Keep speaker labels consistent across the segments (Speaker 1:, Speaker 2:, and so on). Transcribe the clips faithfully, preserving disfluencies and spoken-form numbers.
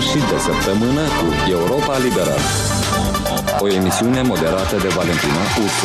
Speaker 1: sfârșit de săptămână cu Europa Liberă. O emisiune moderată de Valentina Ursu.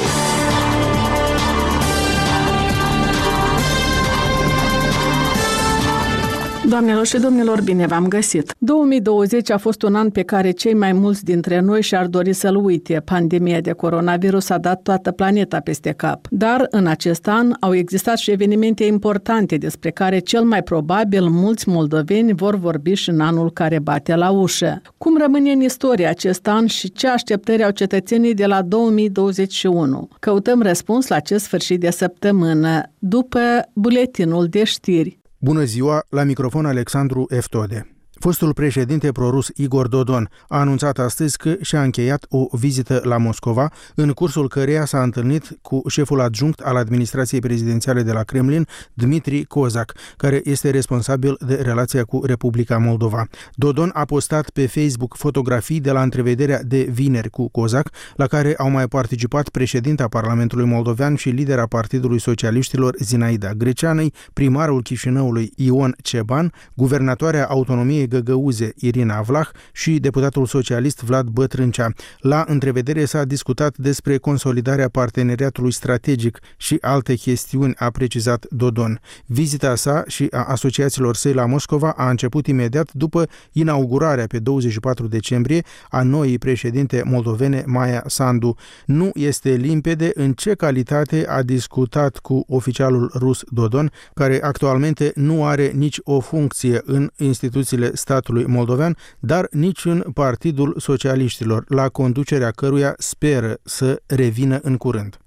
Speaker 2: Doamnelor și domnilor, bine v-am găsit! două mii douăzeci a fost un an pe care cei mai mulți dintre noi și-ar dori să-l uite. Pandemia de coronavirus a dat toată planeta peste cap. Dar în acest an au existat și evenimente importante despre care cel mai probabil mulți moldoveni vor vorbi și în anul care bate la ușă. Cum rămâne în istorie acest an și ce așteptări au cetățenii de la două mii douăzeci și unu? Căutăm răspuns la acest sfârșit de săptămână, după buletinul de știri.
Speaker 3: Bună ziua, la microfon Alexandru Eftode. Fostul președinte prorus Igor Dodon a anunțat astăzi că și-a încheiat o vizită la Moscova, în cursul căreia s-a întâlnit cu șeful adjunct al administrației prezidențiale de la Kremlin, Dmitri Kozak, care este responsabil de relația cu Republica Moldova. Dodon a postat pe Facebook fotografii de la întrevederea de vineri cu Kozak, la care au mai participat președinta Parlamentului Moldovean și lidera Partidului Socialiștilor Zinaida Greceanăi, primarul Chișinăului Ion Ceban, guvernatoarea autonomiei Găgăuze Irina Vlah și deputatul socialist Vlad Bătrâncea. La întrevedere s-a discutat despre consolidarea parteneriatului strategic și alte chestiuni, a precizat Dodon. Vizita sa și a asociațiilor săi la Moscova a început imediat după inaugurarea pe douăzeci și patru decembrie a noii președinte moldovene Maia Sandu. Nu este limpede în ce calitate a discutat cu oficialul rus Dodon, care actualmente nu are nici o funcție în instituțiile statului moldovean, dar nici în Partidul Socialiștilor, la conducerea căruia speră să revină în curând.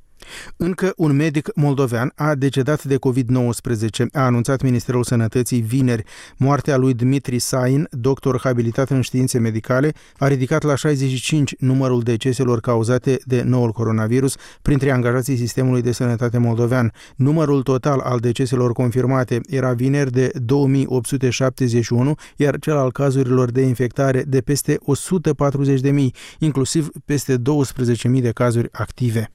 Speaker 3: Încă un medic moldovean a decedat de covid nouăsprezece, a anunțat Ministerul Sănătății vineri. Moartea lui Dmitri Sain, doctor habilitat în științe medicale, a ridicat la șaizeci și cinci numărul deceselor cauzate de noul coronavirus printre angajații sistemului de sănătate moldovean. Numărul total al deceselor confirmate era vineri de două mii opt sute șaptezeci și unu, iar cel al cazurilor de infectare de peste o sută patruzeci de mii, inclusiv peste douăsprezece mii de cazuri active.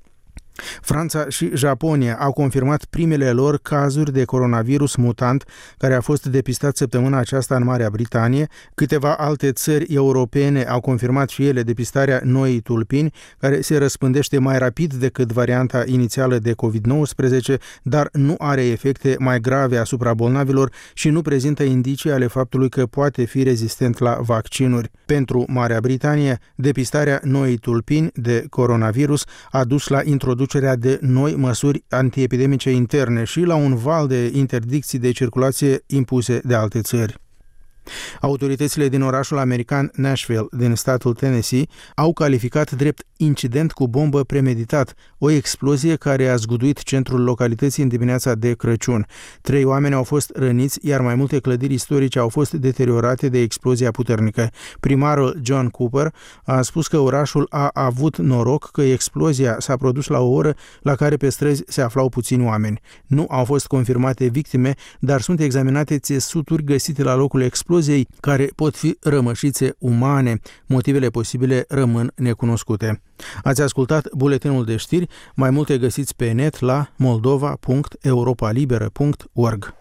Speaker 3: Franța și Japonia au confirmat primele lor cazuri de coronavirus mutant care a fost depistat săptămâna aceasta în Marea Britanie. Câteva alte țări europene au confirmat și ele depistarea noii tulpini, care se răspândește mai rapid decât varianta inițială de covid nouăsprezece, dar nu are efecte mai grave asupra bolnavilor și nu prezintă indicii ale faptului că poate fi rezistent la vaccinuri. Pentru Marea Britanie, depistarea noii tulpini de coronavirus a dus la introducerea de noi măsuri antiepidemice interne și la un val de interdicții de circulație impuse de alte țări. Autoritățile din orașul american Nashville, din statul Tennessee, au calificat drept incident cu bombă premeditat o explozie care a zguduit centrul localității în dimineața de Crăciun. Trei oameni au fost răniți, iar mai multe clădiri istorice au fost deteriorate de explozia puternică. Primarul John Cooper a spus că orașul a avut noroc că explozia s-a produs la o oră la care pe străzi se aflau puțini oameni. Nu au fost confirmate victime, dar sunt examinate țesuturi găsite la locul exploziei, care pot fi rămășițe umane. Motivele posibile rămân necunoscute. Ați ascultat buletinul de știri, mai multe găsiți pe net la moldova punct europa liberă punct org.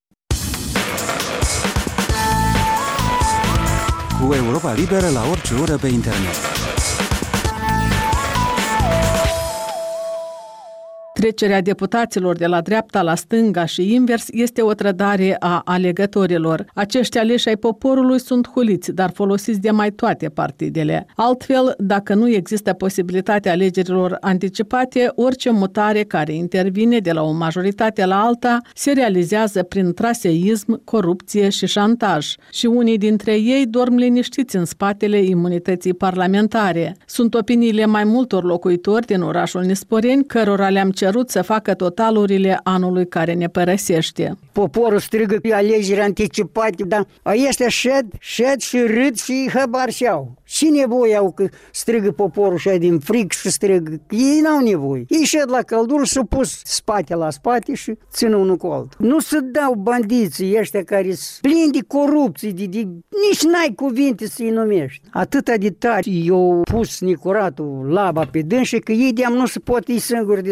Speaker 4: Cu Europa Liberă la orice oră pe internet.
Speaker 2: Trecerea deputaților de la dreapta la stânga și invers este o trădare a alegătorilor. Acești aleși ai poporului sunt huliți, dar folosiți de mai toate partidele. Altfel, dacă nu există posibilitatea alegerilor anticipate, orice mutare care intervine de la o majoritate la alta se realizează prin traseism, corupție și șantaj. Și unii dintre ei dorm liniștiți în spatele imunității parlamentare. Sunt opiniile mai multor locuitori din orașul Nisporeni, cărora le-am cerut să facă totalurile anului care ne părăsește.
Speaker 5: Poporul strigă alegeri anticipate, dar ăștia șed, șed și râd și hăbar și-au. Și nevoie au că strigă poporul și din frig și strigă. Ei n-au nevoie. Ei șed la căldură și s-au pus spate la spate și țină unul cu altul. Nu se dau bandiții ăștia care sunt plini de corupție, de, de, nici n-ai cuvinte să-i numești. Atâta de tare i-au pus Nicuratul laba pe dânșe că ei de-am nu se pot ei singuri descurcat.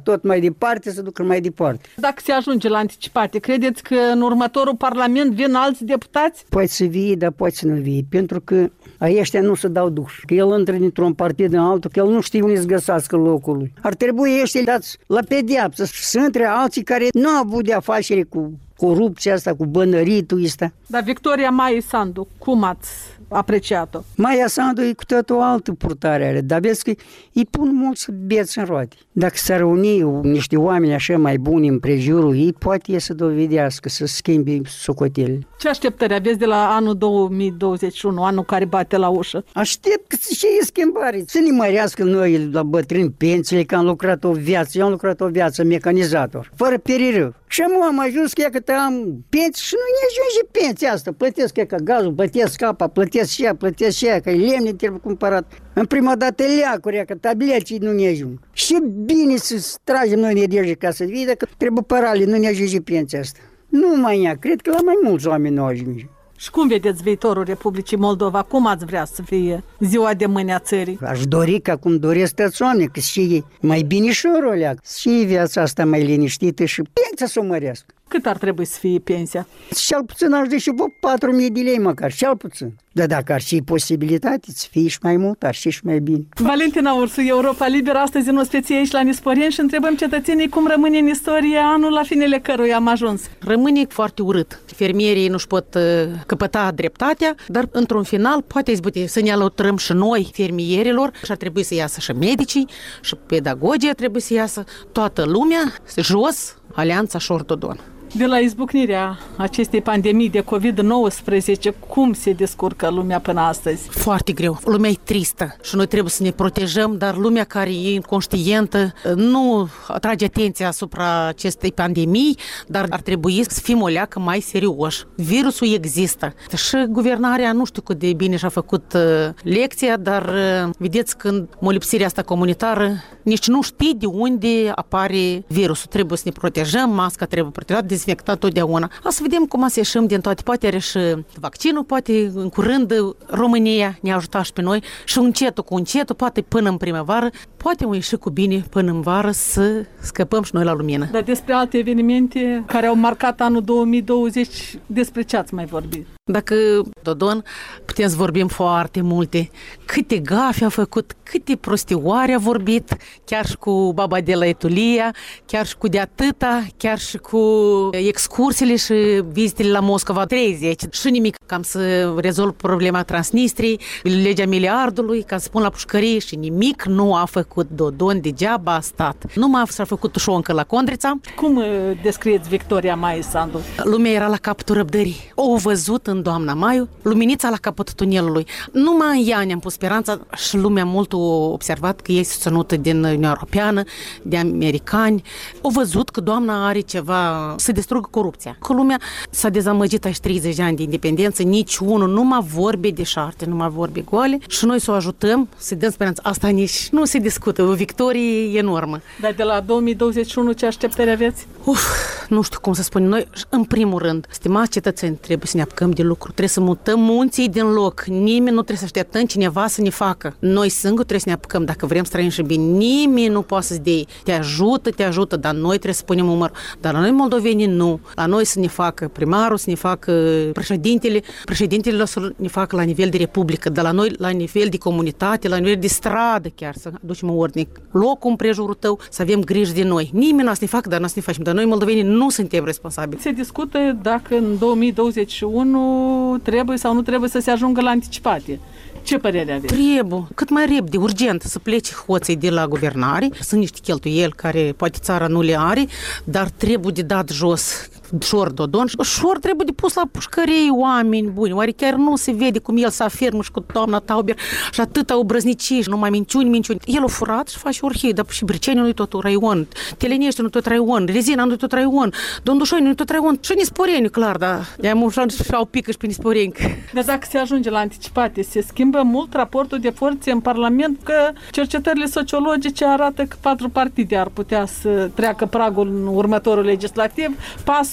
Speaker 5: tot mai departe, să ducă mai departe.
Speaker 2: Dacă se ajunge la anticipate, credeți că în următorul parlament vin alți deputați?
Speaker 5: Poate să vie, dar poate să nu vie, pentru că ăștia nu se dau duș. Că el intră dintr-un partid în altul, că el nu știe unde să găsească locul lui. Ar trebui ăștia dați la pedeapsă, să intre alții care nu au avut de afacere cu corupția asta, cu bănăritul ăsta.
Speaker 2: Dar Victoria Maia Sandu, cum ați apreciat-o?
Speaker 5: Maia Sandu e cu toată o altă purtare are, dar vezi că îi pun mulți beți în roate. Dacă s-ar uni niște oameni așa mai buni în prejurul ei, poate e să dovedească, să schimbe socotelele.
Speaker 2: Ce așteptări aveți de la anul două mii douăzeci și unu, anul care bate la ușă?
Speaker 5: Aștept că și e schimbare. Să ne mărească noi la bătrâni pensiile, că am lucrat o viață. Eu am lucrat o viață mecanizator, fără perirâu. Și am, am ajuns că, că am pensii și nu ne ajunge pensia asta. Plătesc că gazul, plătesc apa, plătesc și ea, plătesc și ea, că lemne trebuie cumpărat. În prima dată leacuri, că tableții nu ne ajung. Și bine să tragem noi nedejde ca să vedă că trebuie părale, nu ne ajunge pensia asta. Nu mai ea, cred că la mai mulți oameni nu ajunge.
Speaker 2: Și cum vedeți viitorul Republicii Moldova? Cum ați vrea să fie ziua de mâine a țării?
Speaker 5: Aș dori ca cum doresc toți oamenii, că și mai binișorul alea, și viața asta mai liniștită și pensia să o mărească.
Speaker 2: Cât ar trebui să fie pensia?
Speaker 5: Cel puțin aș și patru mii de lei măcar, cel puțin. Dar dacă ar fi posibilitate să fie și mai mult, ar fi și mai bine.
Speaker 2: Valentina Ursu, Europa Liberă, astăzi în ospeție aici la Nisporeni și întrebăm cetățenii cum rămâne în istorie anul la finele căruia am ajuns.
Speaker 6: Rămâne foarte urât. Fermierii nu-și pot uh, căpăta dreptatea, dar într-un final poate izbuti să ne alăturăm și noi fermierilor și ar trebui să iasă și medicii și pedagogii trebuie să iasă toată lumea jos, Alianța Șor-Dodon.
Speaker 2: De la izbucnirea acestei pandemii de covid nouăsprezece, cum se descurcă lumea până astăzi?
Speaker 6: Foarte greu. Lumea e tristă și noi trebuie să ne protejăm, dar lumea care e inconștientă nu atrage atenția asupra acestei pandemii, dar ar trebui să fim o leacă mai serioși. Virusul există. Și guvernarea nu știu cât de bine și-a făcut lecția, dar vedeți când molipsirea asta comunitară nici nu știi de unde apare virusul. Trebuie să ne protejăm, masca trebuie protejată, dezinfectat totdeauna. O să vedem cum să ieșim din toate. Poate are și vaccinul, poate în curând România ne-a ajutat și pe noi și încetul cu încetul, poate până în primăvară, poate o ieși cu bine până în vară să scăpăm și noi la lumină.
Speaker 2: Dar despre alte evenimente care au marcat anul două mii douăzeci, despre ce ați mai vorbit?
Speaker 6: Dacă Dodon, putem să vorbim foarte multe. Câte gafe a făcut, câte prostioare a vorbit, chiar și cu baba de la Etulia, chiar și cu de atâta, chiar și cu excursiile și vizitele la Moscova treizeci. Și nimic cam să rezolv problema Transnistriei, legea miliardului, ca să spun la pușcărie și nimic nu a făcut Dodon, degeaba a stat. Numai s-a făcut șoncă la Condrița.
Speaker 2: Cum descrieți Victoria Maia Sandu?
Speaker 6: Lumea era la capătul răbdării. O văzut în doamna Maiu, luminița la capătul tunelului. Numai în ea ne-am pus speranța și lumea mult a observat că e susținută din Uniunea Europeană, de americani. Au văzut că doamna are ceva să distrugă corupția. Că lumea s-a dezamăgit aici treizeci de ani de independență, nici unul nu mai vorbe de șarte, nu mai vorbe goale și noi să o ajutăm, să dăm speranță. Asta nici nu se discută, o victorie enormă.
Speaker 2: Dar de la două mii douăzeci și unu ce așteptări aveți?
Speaker 6: Uf, nu știu cum să spun. Noi, în primul rând, stimați cetățeni, trebuie să ne apucăm de lucru, trebuie să mutăm munții din loc. Nimeni nu trebuie să așteptăm cineva să ne facă. Noi singuri trebuie să ne apucăm dacă vrem să trăim și bine. Nimeni nu poate să-ți dea. Te ajută, te ajută, dar noi trebuie să punem umăr. Dar la noi moldovenii nu. La noi să ne facă primarul, să ne facă președintele. Președintele o să ne facă la nivel de republică, dar la noi la nivel de comunitate, la nivel de stradă chiar, să aducem o ordine. Locul împrejurul tău, să avem grijă de noi. Nimeni nu o să ne facă, dar nu o să ne facem. Dar noi moldovenii nu suntem responsabili.
Speaker 2: Se discută dacă în două mii douăzeci și unu trebuie sau nu trebuie să se ajungă la anticipate. Ce părere aveți?
Speaker 6: Trebuie, cât mai repede, urgent, să plece hoții de la guvernare. Sunt niște cheltuieli care poate țara nu le are, dar trebuie de dat jos Șor-Dodon. Șor trebuie de pus la pușcărei oameni buni. Oare chiar nu se vede cum el se afirmă și cu doamna Tauber și atâta obrăznicii și numai minciuni, minciuni. El a furat și face orhie, dar și Bricenii nu-i tot raion, Telenești nu-i tot raion, Rezina nu-i tot raion, Dondușoi nu-i tot raion și Nisporeni, clar, da. I-am ușat și au pică și pe Nisporeni.
Speaker 2: Dar dacă se ajunge la anticipate, se schimbă mult raportul de forțe în Parlament, că cercetările sociologice arată că patru partide ar putea să treacă pragul în următorul legislativ, P A S-ul,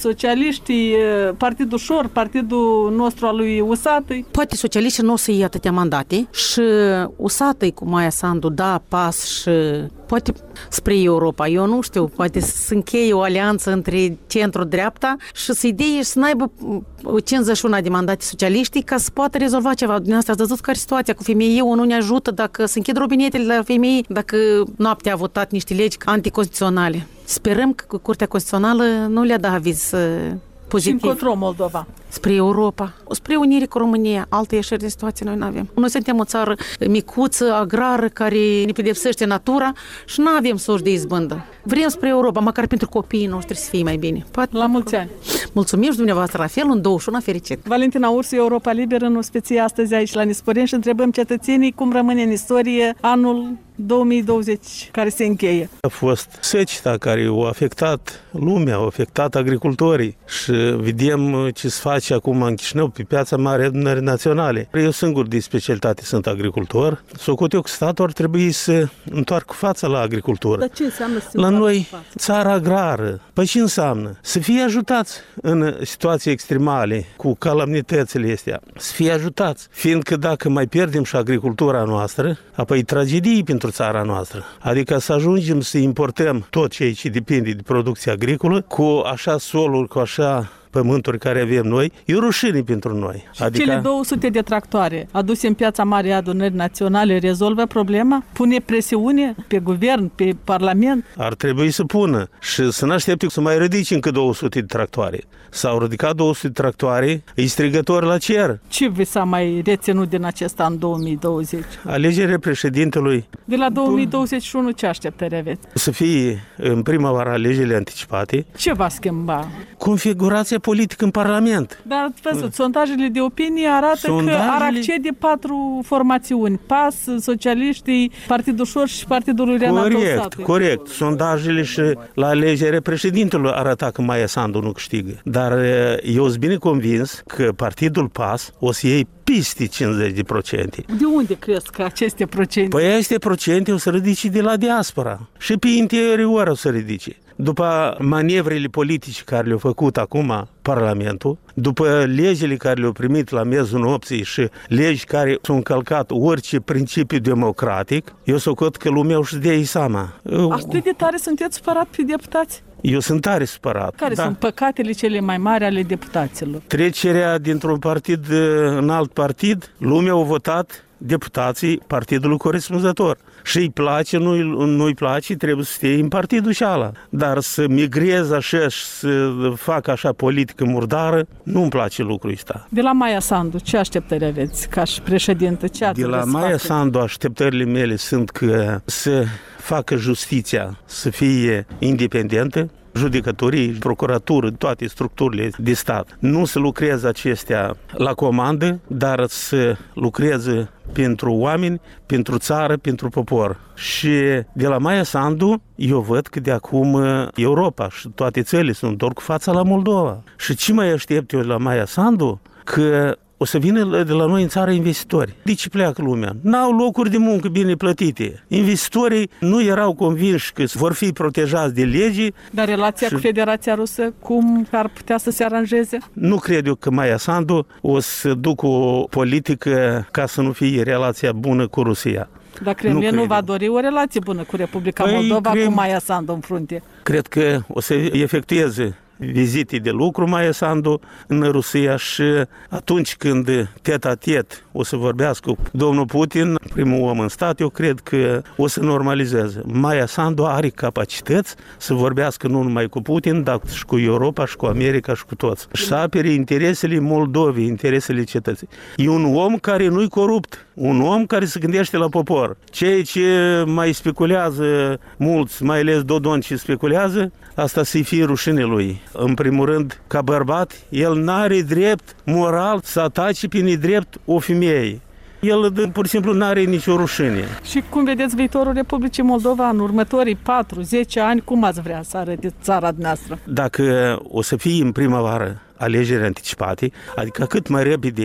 Speaker 2: socialiștii, Partidul Ușor, partidul nostru al lui Usatăi.
Speaker 6: Poate socialiștii nu o să iei atâtea mandate și Usatăi cu Maia Sandu, da, pas și poate spre Europa. Eu nu știu, poate să încheie o alianță între centru-dreapta și să idee și să n-aibă cincizeci și unu de mandate socialiștii ca să poată rezolva ceva. Dumneavoastră ați văzut care e situația cu femei. Eu nu ne ajută dacă se închid robinetele la femei, dacă noaptea a votat niște legi anticonstituționale. Sperăm că Curtea Constituțională nu le-a dat aviz pozitiv.
Speaker 2: Și încotro Moldova?
Speaker 6: Spre Europa, spre unire cu România. Alte ieșiri de situație noi nu avem. Noi suntem o țară micuță, agrară, care ne pedepsește natura și nu avem surși de izbândă. Vrem spre Europa, măcar pentru copiii noștri să fie mai bine. Poate
Speaker 2: la mulți ani!
Speaker 6: Mulțumim și dumneavoastră la fel, un douăzeci și unu fericit!
Speaker 2: Valentina Ursu, Europa Liberă, în ospecie astăzi aici la Nisporeni și întrebăm cetățenii cum rămâne în istorie anul două mii douăzeci care se încheie.
Speaker 7: A fost seceta care a afectat lumea, a afectat agricultorii și vedem ce se face acum în Chișinău pe piața mare adunării naționale. Eu singur de specialitate sunt agricultor. Socot eu că statul ar trebui să întoarcă fața la agricultură.
Speaker 2: Dar ce înseamnă să
Speaker 7: la noi, țara agrară. Păi ce înseamnă? Să fie ajutați în situații extremale, cu calamitățile astea. Să fie ajutați. Fiindcă dacă mai pierdem și agricultura noastră, apoi tragedii pentru țara noastră. Adică să ajungem să importăm tot ceea ce depinde de producția agricolă, cu așa soluri, cu așa pământuri care avem noi, e o rușine pentru noi.
Speaker 2: Și adică cele două sute de tractoare aduse în piața mare a adunării naționale rezolvă problema? Pune presiune pe guvern, pe parlament?
Speaker 7: Ar trebui să pună și să nu aștepte să mai ridice încă două sute de tractoare. S-au ridicat două sute de tractoare, e strigător la cer.
Speaker 2: Ce vi s-a mai reținut din acest an două mii douăzeci?
Speaker 7: Alegerea președintelui.
Speaker 2: De la două mii douăzeci și unu ce așteptări aveți?
Speaker 7: Să fie în primăvară alegerile anticipate.
Speaker 2: Ce va schimba?
Speaker 7: Configurația politică în Parlament.
Speaker 2: Dar ați văzut, sondajele de opinie arată sondajele... că ar accede patru formațiuni. P A S, socialiștii, Partidul Ușor și Partidul lui Renato
Speaker 7: Corect,
Speaker 2: Usatăi.
Speaker 7: corect. Sondajele și la alegerea președintelui arăta că Maia Sandu nu câștigă. Dar eu sunt bine convins că Partidul P A S o să iei peste cincizeci de procente.
Speaker 2: De unde crezi că aceste procente?
Speaker 7: Păi aceste procente o să ridice de la diaspora. Și pe interior o să ridice. După manevrele politice care le-au făcut acum Parlamentul, după legile care le-au primit la miezul nopții și legi care s-au încălcat orice principiu democratic, eu socot că lumea își dea seama.
Speaker 2: Atât de tare sunteți supărat pe deputați?
Speaker 7: Eu sunt tare supărat.
Speaker 2: Care da. sunt păcatele cele mai mari ale deputaților?
Speaker 7: Trecerea dintr-un partid în alt partid, lumea a votat deputații partidului corespunzător. Și îi place, nu-i, nu-i place, trebuie să stea în partidul și ala. Dar să migreze așa și să facă așa politică murdară, nu-mi place lucrul ăsta.
Speaker 2: De la Maia Sandu, ce așteptări aveți ca și președintă? Ce
Speaker 7: De la Maia Sandu, așteptările mele sunt că să facă justiția să fie independentă, judecătorii, procuratură, toate structurile de stat. Nu să lucreze acestea la comandă, dar să lucreze pentru oameni, pentru țară, pentru popor. Și de la Maia Sandu, eu văd că de acum Europa și toate țările sunt doar cu fața la Moldova. Și ce mai aștept eu de la Maia Sandu? Că o să vină de la noi în țară investitori. De ce pleacă lumea? N-au locuri de muncă bine plătite. Investitorii nu erau convinși că vor fi protejați de legi.
Speaker 2: Dar relația și... cu Federația Rusă, cum ar putea să se aranjeze?
Speaker 7: Nu cred eu că Maia Sandu o să ducă o politică ca să nu fie relația bună cu Rusia.
Speaker 2: Dar Kremlin nu, nu va dori o relație bună cu Republica păi, Moldova, Krem... cu Maia Sandu în frunte.
Speaker 7: Cred că o să efectueze vizite de lucru Maia Sandu în Rusia și atunci când tet-a-tet o să vorbească cu domnul Putin, primul om în stat, eu cred că o să normalizeze. Maia Sandu are capacități să vorbească nu numai cu Putin, dar și cu Europa, și cu America, și cu toți. Și să apere interesele Moldovei, interesele cetății. E un om care nu-i corupt, un om care se gândește la popor. Cei ce mai speculează mulți, mai ales Dodon ce speculează, asta să-i fie rușine lui. În primul rând, ca bărbat, el n-are drept moral să atace pe nedrept o femeie. El, pur și simplu, n-are nicio rușine.
Speaker 2: Și cum vedeți viitorul Republicii Moldova în următorii patru zece ani? Cum ați vrea să arăte țara noastră?
Speaker 7: Dacă o să fie în primăvară alegeri anticipate, adică cât mai repede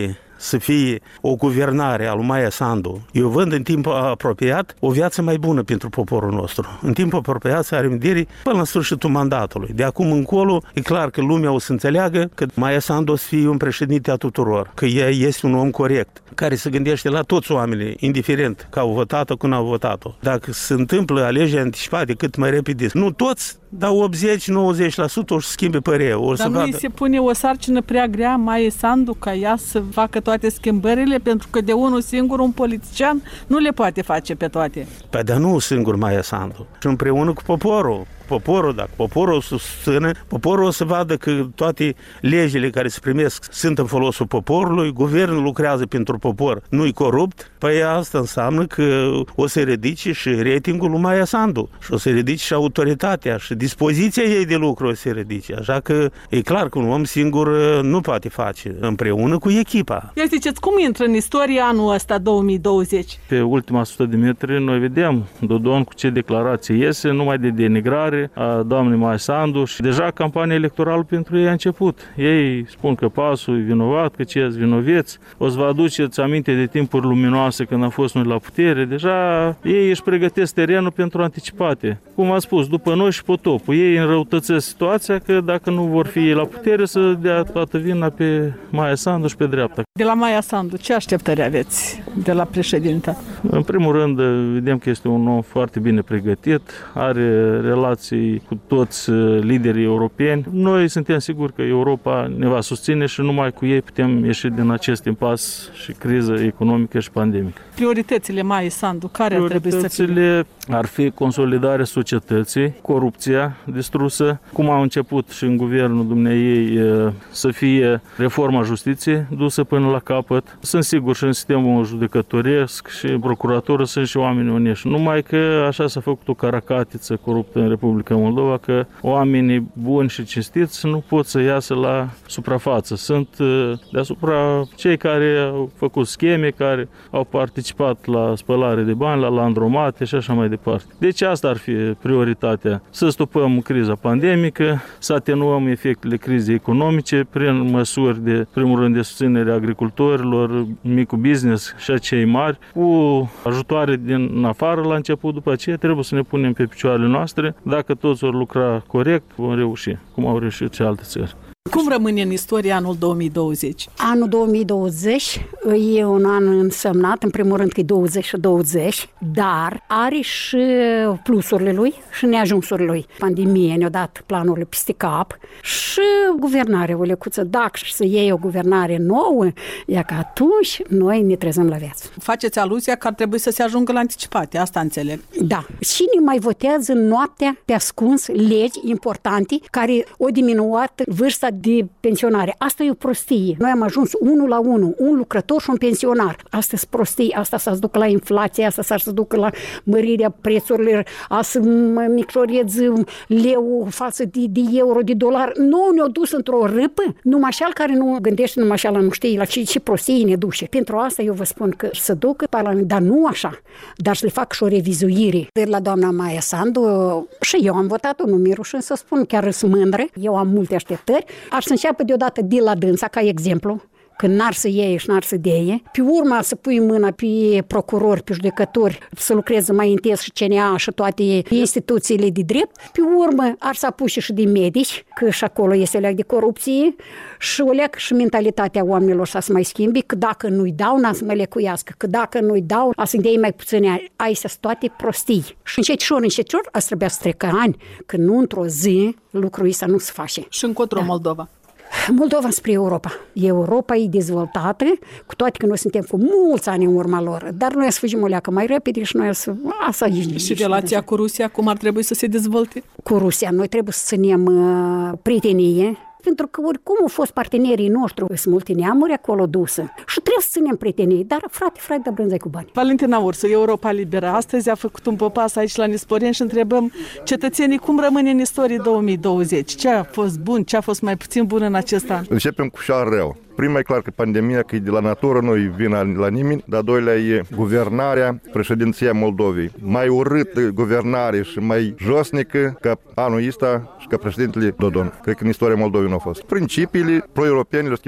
Speaker 7: să fie o guvernare a lui Maia Sandu, eu vând în timp apropiat o viață mai bună pentru poporul nostru. În timp apropiat să are în vedere până la sfârșitul mandatului. De acum încolo e clar că lumea o să înțeleagă că Maia Sandu o să fie un președinte a tuturor, că ea este un om corect, care se gândește la toți oamenii, indiferent că au votat-o, când au votat-o. Dacă se întâmplă alegeri anticipate cât mai repede, nu toți, dar optzeci nouăzeci la sută o să schimbe părerea. O
Speaker 2: dar
Speaker 7: să
Speaker 2: nu
Speaker 7: vadă.
Speaker 2: îi se pune o sarcină prea grea Maia Sandu ca ea să facă toate schimbările, pentru că de unul singur un politician nu le poate face pe toate.
Speaker 7: Păi dar nu singur Maia Sandu, și împreună cu poporul. Poporul, dacă poporul o să susțină, poporul o să vadă că toate legile care se primesc sunt în folosul poporului, guvernul lucrează pentru popor, nu-i corupt, păi asta înseamnă că o să ridice și ratingul lui Maia Sandu și o să ridice și autoritatea și dispoziția ei de lucru o să ridice. Așa că e clar că un om singur nu poate face, împreună cu echipa.
Speaker 2: Ia ziceți, cum intră în istorie anul ăsta două mii douăzeci?
Speaker 8: Pe ultima sută de metri noi vedem Dodon cu ce declarație iese, numai de denigrare a doamnei Maia Sandu și deja campania electorală pentru ei a început. Ei spun că pasul e vinovat, că ceilalți vinoveți. O să vă aduceți aminte de timpuri luminoase când am fost noi la putere. Deja ei își pregătesc terenul pentru anticipate. Cum am spus, după noi și potopul. Ei înrăutățesc situația că dacă nu vor fi ei la putere să dea toată vina pe Maia Sandu și pe dreapta.
Speaker 2: De la Maia Sandu, ce așteptări aveți de la președintă?
Speaker 8: În primul rând, vedem că este un om foarte bine pregătit, are relații cu toți liderii europeni. Noi suntem siguri că Europa ne va susține și numai cu ei putem ieși din acest impas și criză economică și pandemică.
Speaker 2: Prioritățile Maia Sandu, care ar trebui să fie?
Speaker 8: Prioritățile ar fi consolidarea societății, corupția distrusă, cum au început și în guvernul dumneaei să fie reforma justiției dusă până la capăt. Sunt sigur și în sistemul judecătoresc și în procuratură sunt și oameni onești. Numai că așa s-a făcut o caracatiță coruptă în Republica Moldova, că oamenii buni și cinstiți nu pot să iasă la suprafață. Sunt deasupra cei care au făcut scheme, care au participat la spălare de bani, la landromate și așa mai departe. Deci asta ar fi prioritatea. Să stopăm criza pandemică, să atenuăm efectele crizei economice prin măsuri de, primul rând, de susținere a agricultorilor, micul business și a cei mari, cu ajutoare din afară la început, după aceea trebuie să ne punem pe picioarele noastre. Dacă toți vor lucra corect, vom reuși, cum au reușit și alte țări.
Speaker 2: Cum rămâne în istorie anul două mii douăzeci?
Speaker 9: Anul două mii douăzeci e un an însemnat, în primul rând că e douăzeci și douăzeci, dar are și plusurile lui și neajunsurile lui. Pandemia ne-a dat planurile peste cap și guvernarea, o lecuță. Dacă să iei o guvernare nouă, e că atunci noi ne trezăm la viață.
Speaker 2: Faceți aluzia că ar trebui să se ajungă la anticipate, asta înțeleg.
Speaker 9: Da. Cine mai votează noaptea pe ascuns legi importante care au diminuat vârsta de pensionare? Asta e o prostie. Noi am ajuns unul la unul, un lucrător și un pensionar. Asta sunt prostii, asta s-a duc la inflație, asta s-ar să ducă la mărirea prețurilor, a să micșoreze leu față de, de euro, de dolar. Nu ne-au dus într-o râpă, numai așa care nu gândește, numai așa nu știe la ce, ce prostii ne duce. Pentru asta eu vă spun că să ducă Parlament, dar nu așa, dar să le fac și o revizuire. De la doamna Maia Sandu, și eu am votat-o, nu mi-e rușine să spun, chiar sunt mândră, eu am multe așteptări. Aș să înceapă deodată de la dânsa, ca exemplu, când n-ar să iei și n-ar să deie. Pe urmă să pui mâna pe procurori, pe judecători, să lucreze mai intens și C N A și toate instituțiile de drept. Pe urmă ar să apuce și de medici, că și acolo este o leac de corupție și o leac și mentalitatea oamenilor să se mai schimbi, că dacă nu-i dau, n-a să mă lecuiască, că dacă nu-i dau, a să-i dea mai puține. Aici sunt toate prostii. Și încetișor, încetișor, a să trebuia să trecă ani, că nu într-o zi lucrul ăsta nu se face.
Speaker 2: Și încotro da. Moldova?
Speaker 9: Moldova spre Europa. Europa e dezvoltată, cu toate că noi suntem cu mulți ani în urma lor, dar noi să fugim o leacă mai repede și noi să... Asta e,
Speaker 2: și relația cu Rusia, cum ar trebui să se dezvolte?
Speaker 9: Cu Rusia, noi trebuie să ținem uh, prietenie, pentru că oricum au fost partenerii noștri, sunt multe neamuri acolo dusă și trebuie să ținem prietenii, dar frate, frate, da brânzai cu bani.
Speaker 2: Valentina Ursu, Europa Liberă, astăzi a făcut un popas aici la Nisporeni și întrebăm cetățenii cum rămâne în istorie două mii douăzeci, ce a fost bun, ce a fost mai puțin bun în acest an.
Speaker 10: Începem cu cea rău. Prima e clar că pandemia, că e de la natură, nu e vina la nimeni, dar doilea e guvernarea, președinția Moldovei. Mai urât guvernare și mai josnică ca anul ăsta și ca președintele Dodon. Cred că în istoria Moldovei nu a fost. Principiile pro-europene le-au schimbat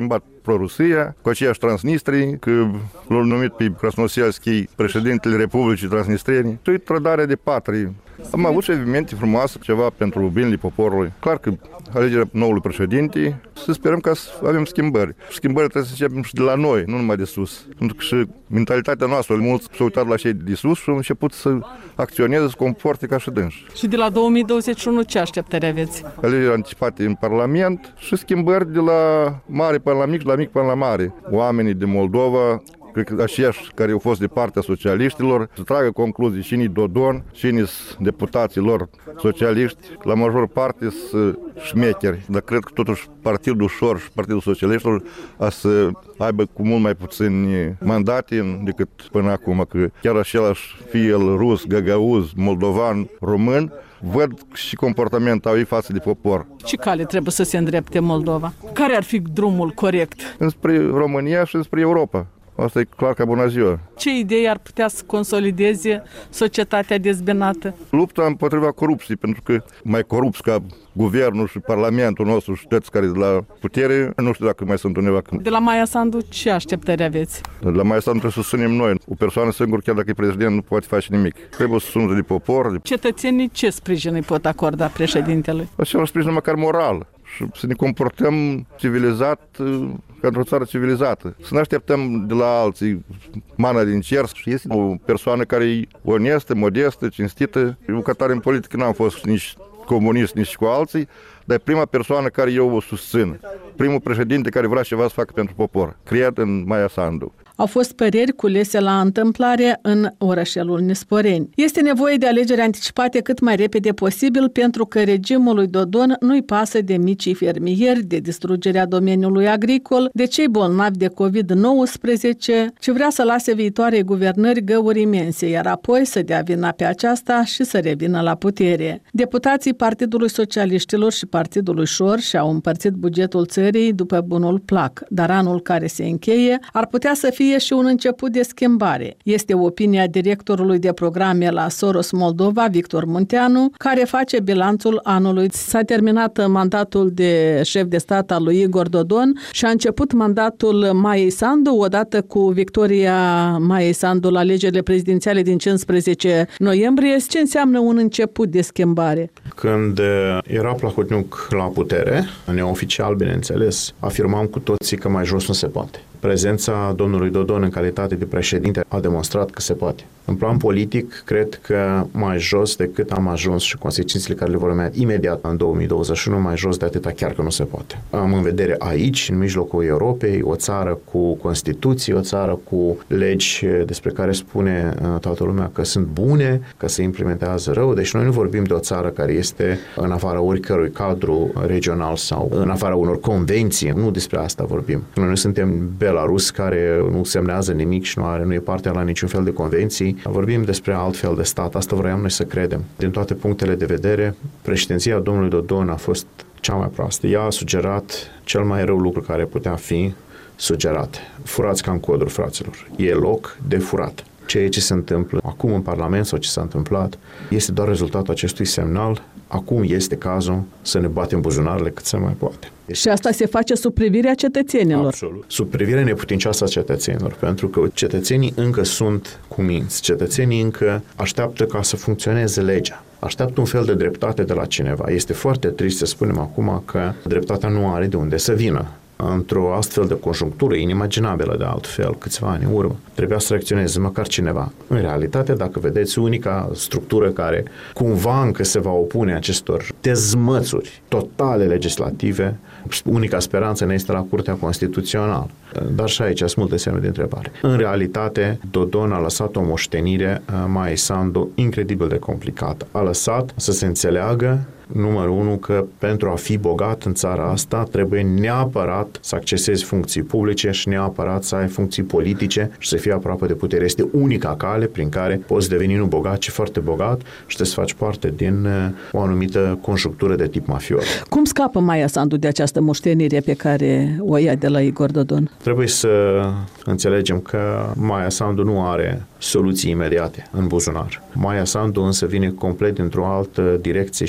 Speaker 10: pro-Rusia, cu aceiași Transnistrii, că l-au numit pe Krasnoselski președintele Republicii Transnistrene. Și trădarea de patrie. Am avut și evenimente frumoase, ceva pentru binele poporului. Clar că alegerea noului președinte, să sperăm că avem schimbări. Schimbările trebuie să începem și de la noi, nu numai de sus. Pentru că și mentalitatea noastră, mulți s-au uitat la cei de sus și au început să acționeze, să comporte ca și dânși.
Speaker 2: Și de la două mii douăzeci și unu ce așteptări aveți?
Speaker 10: Alegeri anticipate în Parlament și schimbări de la mare până la mic și la mic până la mare. Oamenii din Moldova, cred că aceiași care au fost de partea socialiștilor, să tragă concluzii cine-i Dodon, cine-i deputații lor socialiști, la major parte sunt șmecheri. Dar cred că totuși Partidul Ușor și Partidul Socialiștilor a să aibă cu mult mai puțini mandate decât până acum, că chiar același fie el rus, găgăuz, moldovan, român, văd și comportamentul au ei față de popor.
Speaker 2: Ce cale trebuie să se îndrepte Moldova? Care ar fi drumul corect?
Speaker 10: Înspre România și înspre Europa. Asta e clar ca bună ziua.
Speaker 2: Ce idei ar putea să consolideze societatea dezbinată?
Speaker 10: Lupta împotriva corupției, pentru că mai corupți ca guvernul și parlamentul nostru și toți care de la putere, nu știu dacă mai sunt undeva.
Speaker 2: De la Maia Sandu ce așteptări aveți?
Speaker 10: De la Maia Sandu trebuie să susținem noi. O persoană singură, chiar dacă e prezident, nu poate face nimic. Trebuie să sună de popor.
Speaker 2: Cetățenii ce sprijin îi pot acorda președintelui?
Speaker 10: Acela sprijin măcar moral. Și să ne comportăm civilizat ca într-o țară civilizată. Să ne așteptăm de la alții mana din cer. Și este o persoană care e onestă, modestă, cinstită. Eu ca tare în politică n-am fost nici comunist, nici cu alții, dar e prima persoană care eu o susțin. Primul președinte care vrea ceva să facă pentru popor. Cred în Maia Sandu.
Speaker 2: Au fost păreri culese la întâmplare în orășelul Nisporeni. Este nevoie de alegeri anticipate cât mai repede posibil pentru că regimul lui Dodon nu-i pasă de micii fermieri, de distrugerea domeniului agricol, de cei bolnavi de covid nouăsprezece, ci vrea să lase viitoarei guvernări găuri imense, iar apoi să dea vina pe aceasta și să revină la putere. Deputații Partidului Socialiștilor și Partidului Șor și-au împărțit bugetul țării după bunul plac, dar anul care se încheie ar putea să fie și un început de schimbare. Este opinia directorului de programe la Soros Moldova, Victor Munteanu, care face bilanțul anului. S-a terminat mandatul de șef de stat al lui Igor Dodon și a început mandatul Maiei Sandu, odată cu victoria Maiei Sandu la alegerile prezidențiale din cincisprezece noiembrie. Ce înseamnă un început de schimbare?
Speaker 11: Când era Plahotniuc la putere, neoficial, bineînțeles, afirmam cu toții că mai jos nu se poate. Prezența domnului Dodon în calitate de președinte a demonstrat că se poate. În plan politic, cred că mai jos decât am ajuns și consecințele care le vor urmea imediat în două mii douăzeci și unu, mai jos de atâta chiar că nu se poate. Am în vedere aici, în mijlocul Europei, o țară cu Constituție, o țară cu legi despre care spune toată lumea că sunt bune, că se implementează rău. Deci noi nu vorbim de o țară care este în afara oricărui cadru regional sau în afara unor convenții. Nu despre asta vorbim. Noi nu suntem Belarus, care nu semnează nimic și nu are, nu e parte la niciun fel de convenții. Vorbim despre alt fel de stat. Asta vroiam noi să credem. Din toate punctele de vedere, președinția domnului Dodon a fost cea mai proastă. Ea a sugerat cel mai rău lucru care putea fi sugerat. Furați ca în coduri, fraților. E loc de furat. Ceea ce se întâmplă acum în Parlament sau ce s-a întâmplat este doar rezultatul acestui semnal. Acum este cazul să ne batem buzunarele cât se mai poate.
Speaker 2: Și asta se face sub privirea cetățenilor.
Speaker 11: Absolut. Sub privirea neputincioasă a cetățenilor, pentru că cetățenii încă sunt cu minți. Cetățenii încă așteaptă ca să funcționeze legea. Așteaptă un fel de dreptate de la cineva. Este foarte trist să spunem acum că dreptatea nu are de unde să vină. Într-o astfel de conjunctură inimaginabilă de altfel, câțiva ani în urmă, trebuia să reacționeze măcar cineva. În realitate, dacă vedeți, unica structură care cumva încă se va opune acestor dezmățuri totale legislative, unica speranță ne este la Curtea Constituțională. Dar și aici sunt multe semne de întrebare. În realitate, Dodon a lăsat o moștenire Maiei Sandu incredibil de complicată. A lăsat să se înțeleagă numărul unu, că pentru a fi bogat în țara asta trebuie neapărat să accesezi funcții publice și neapărat să ai funcții politice și să fii aproape de putere. Este unica cale prin care poți deveni nu bogat, ci foarte bogat și să faci parte din o anumită conjunctură de tip mafios.
Speaker 2: Cum scapă Maia Sandu de această moștenire pe care o ia de la Igor Dodon?
Speaker 11: Trebuie să înțelegem că Maia Sandu nu are soluții imediate în buzunar. Maia Sandu însă vine complet dintr-o altă direcție și este din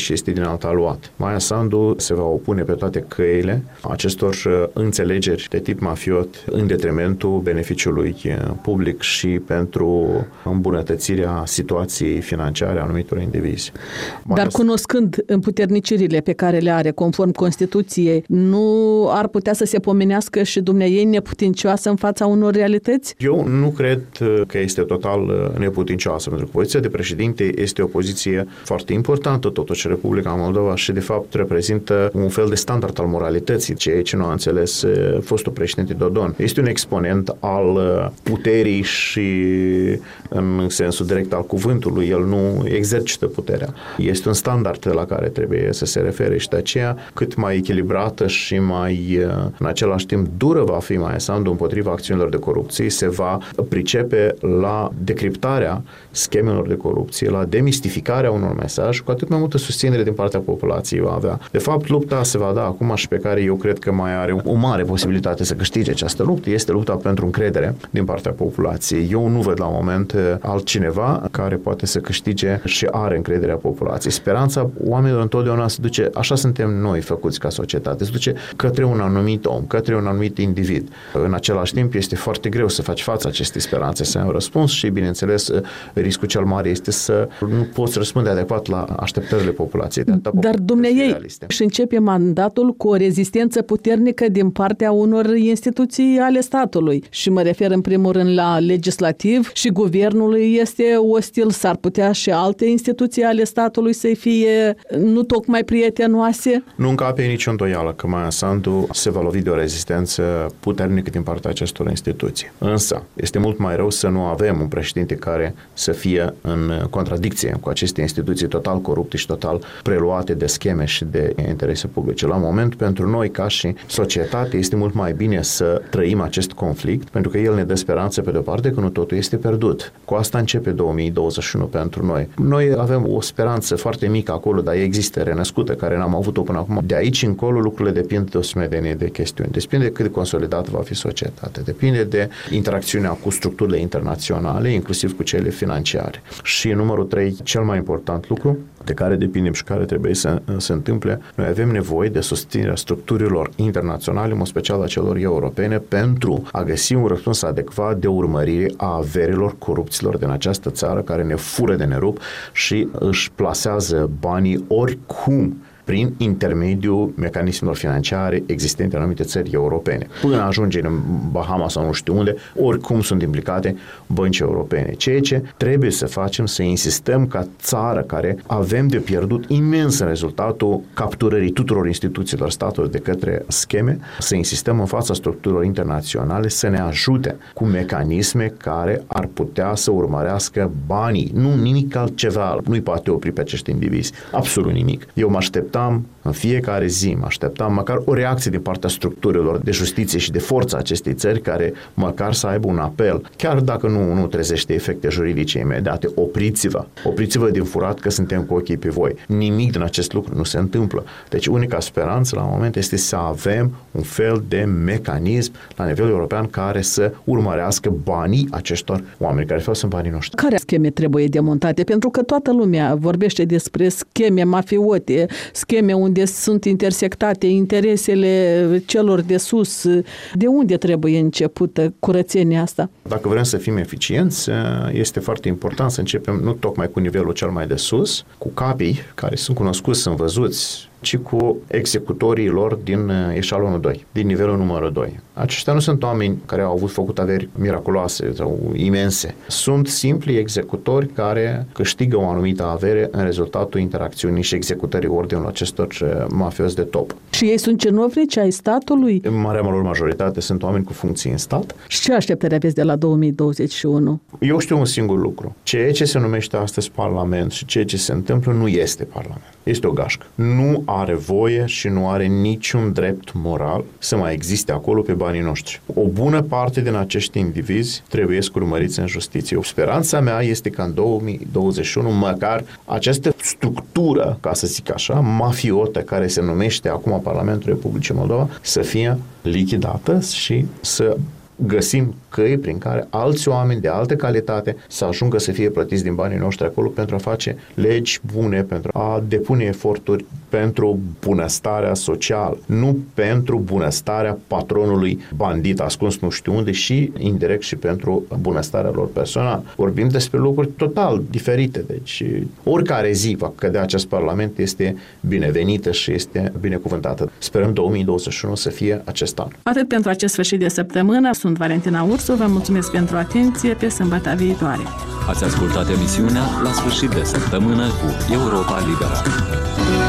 Speaker 11: alta luat. Maia Sandu se va opune pe toate căile acestor înțelegeri de tip mafiot în detrimentul beneficiului public și pentru îmbunătățirea situației financiare a anumitor indivizi.
Speaker 2: Dar Maia... cunoscând împuternicirile pe care le are conform Constituției, nu ar putea să se pomenească și dumneaei neputincioasă în fața unor realități?
Speaker 11: Eu nu cred că este total neputincioasă, pentru că poziția de președinte este o poziție foarte importantă, totuși Republica Moldova, și de fapt reprezintă un fel de standard al moralității, ceea ce nu a înțeles fostul președinte Dodon. Este un exponent al puterii și în sensul direct al cuvântului, el nu exercită puterea. Este un standard la care trebuie să se refere și de aceea cât mai echilibrată și mai în același timp dură va fi Maia Sandu împotriva acțiunilor de corupție, se va pricepe la decriptarea schemelor de corupție, la demistificarea unor mesaje, cu atât mai multă susținere din partea populației va avea. De fapt, lupta se va da acum și pe care eu cred că mai are o mare posibilitate să câștige această luptă, este lupta pentru încredere din partea populației. Eu nu văd la moment altcineva care poate să câștige și are încrederea populației. Speranța oamenilor întotdeauna se duce, așa suntem noi făcuți ca societate, se duce către un anumit om, către un anumit individ. În același timp este foarte greu să faci față acestei speranțe, să ai un răspuns și, bineînțeles, riscul cel mare este să nu poți răspunde adecvat la așteptările populației.
Speaker 2: Dar dumneiei și începe mandatul cu o rezistență puternică din partea unor instituții ale statului. Și mă refer în primul rând la legislativ și guvernul este ostil. S-ar putea și alte instituții ale statului să fie nu tocmai prietenoase?
Speaker 11: Nu încape nicio îndoială că Maia Sandu se va lovi de o rezistență puternică din partea acestor instituții. Însă, este mult mai rău să nu avem un președinte care să fie în contradicție cu aceste instituții total corupte și total preluate de scheme și de interese publice. La moment, pentru noi, ca și societate, este mult mai bine să trăim acest conflict, pentru că el ne dă speranță, pe de-o parte, că nu totul este pierdut. Cu asta începe două mii douăzeci și unu pentru noi. Noi avem o speranță foarte mică acolo, dar există, renăscută, care n-am avut-o până acum. De aici încolo, lucrurile depind de o sumedenie de chestiuni. Depinde de cât de consolidată va fi societatea. Depinde de interacțiunea cu structurile internaționale, inclusiv cu cele financiare. Și numărul trei, cel mai important lucru, de care depindem și care trebuie să se întâmple, noi avem nevoie de susținerea structurilor internaționale, în special a celor europene, pentru a găsi un răspuns adecvat de urmărire a averilor corupților din această țară, care ne fură de nerup și își plasează banii oricum prin intermediul mecanismelor financiare existente în anumite țări europene. Până ajunge în Bahama sau nu știu unde, oricum sunt implicate bănci europene. Ceea ce trebuie să facem, să insistăm ca țară care avem de pierdut imens în rezultatul capturării tuturor instituțiilor statului de către scheme, să insistăm în fața structurilor internaționale să ne ajute cu mecanisme care ar putea să urmărească banii. Nu nimic altceva nu-i poate opri pe acești indivizi. Absolut nimic. Eu mă așteptam în fiecare zi, mă așteptam măcar o reacție din partea structurilor de justiție și de forță acestei țări, care măcar să aibă un apel, chiar dacă nu, nu trezește efecte juridice imediate. Opriți-vă, opriți-vă din furat că suntem cu ochii pe voi. Nimic din acest lucru nu se întâmplă. Deci unica speranță la moment este să avem un fel de mecanism la nivel european care să urmărească banii acestor oameni, care de fapt sunt banii noștri.
Speaker 2: Care scheme trebuie demontate? Pentru că toată lumea vorbește despre scheme mafiote, scheme unde sunt intersectate interesele celor de sus. De unde trebuie începută curățenia asta?
Speaker 11: Dacă vrem să fim eficienți, este foarte important să începem nu tocmai cu nivelul cel mai de sus, cu capii care sunt cunoscuți, sunt văzuți, ci cu executorii lor din eșalonul doi, din nivelul numărul doi. Aceștia nu sunt oameni care au avut făcut averi miraculoase sau imense. Sunt simpli executori care câștigă o anumită avere în rezultatul interacțiunii și executării ordinului acestor mafiozi de top.
Speaker 2: Și ei sunt cenovnici ai statului?
Speaker 11: În marea lor majoritate sunt oameni cu funcții în stat.
Speaker 2: Și ce așteptări aveți de la două mii douăzeci și unu?
Speaker 11: Eu știu un singur lucru. Ceea ce se numește astăzi Parlament și ceea ce se întâmplă nu este Parlament. Este o gașcă. Nu are voie și nu are niciun drept moral să mai existe acolo pe banii noștri. O bună parte din acești indivizi trebuie să urmăriți în justiție. Speranța mea este că în două mii douăzeci și unu măcar această structură, ca să zic așa, mafiotă, care se numește acum Parlamentul Republicii Moldova, să fie lichidată și să găsim căi prin care alți oameni de altă calitate să ajungă să fie plătiți din banii noștri acolo pentru a face legi bune, pentru a depune eforturi pentru bunăstarea socială, nu pentru bunăstarea patronului bandit ascuns nu știu unde și indirect și pentru bunăstarea lor personală. Vorbim despre lucruri total diferite, deci oricare zi va cădea acest Parlament este binevenită și este binecuvântată. Sperăm două mii douăzeci și unu să fie acest an.
Speaker 2: Atât pentru acest sfârșit de săptămână. Sunt Valentina Ursu, vă mulțumesc pentru atenție, pe sâmbătă viitoare.
Speaker 1: Ați ascultat emisiunea La sfârșit de săptămână cu Europa Liberă.